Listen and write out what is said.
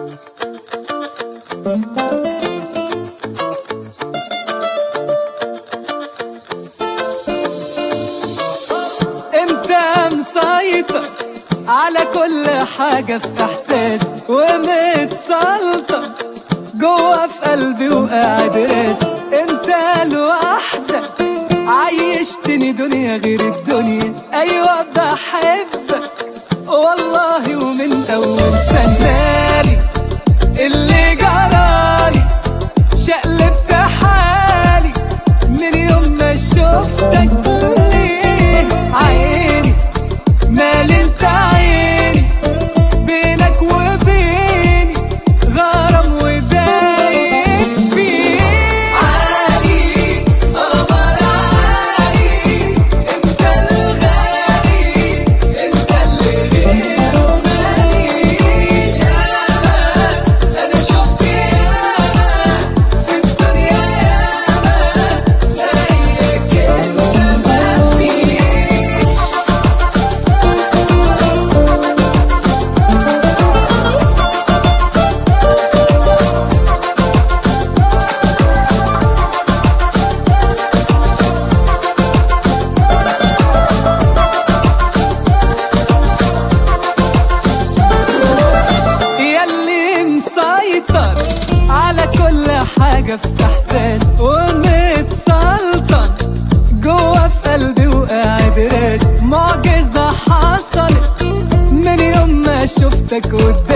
انت مسيطر على كل حاجة في احساسي، ومتسلطن جوا في قلبي وقاعد راسي. انت لوحدك عيشتني دنيا غير الدنيا. ايوه بحبك والله ومن اول سنالي اللي جرالي شقلبت حالي من يوم ما شفتك. ليه عيني مال انت عيني بينك وبيني غرام ودايق فيه. عالي قمر عالي انت الغالي انت اللي غيره ماليش امان. انا شفت ياما في الدنيا ياما زيك انت مفيش. ياللي مسيطر على كل حاجة في احساس، ومتسلطن جوا في قلبي وقاعد راسي. معجزة حصلت من يوم ما شفتك قدامي.